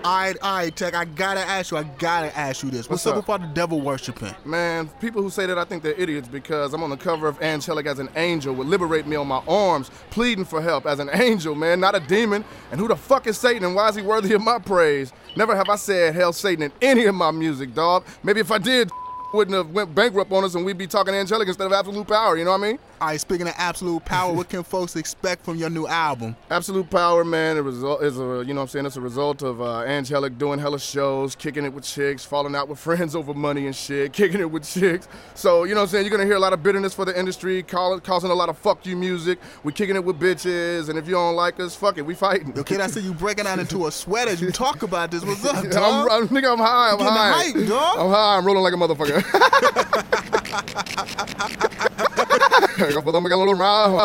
All right, Tech, I gotta ask you this. What's up about the devil worshiping? Man, people who say that, I think they're idiots because I'm on the cover of Angelic as an angel with Liberate Me on my arms, pleading for help as an angel, man, not a demon. And who the fuck is Satan and why is he worthy of my praise? Never have I said hell Satan in any of my music, dog. Maybe if I did, wouldn't have went bankrupt on us and we'd be talking Angelic instead of Absolute Power, you know what I mean? All right, speaking of Absolute Power, what can folks expect from your new album? Absolute Power, man, it's a result of Angelic doing hella shows, kicking it with chicks, falling out with friends over money and shit, kicking it with chicks. So, you know what I'm saying, you're going to hear a lot of bitterness for the industry, causing a lot of fuck you music. We kicking it with bitches, and if you don't like us, fuck it, we fighting. Okay, I see you breaking out into a sweat as you talk about this. What's up, dog? I'm high, I'm high. Hype, dog. I'm high, I'm rolling like a motherfucker.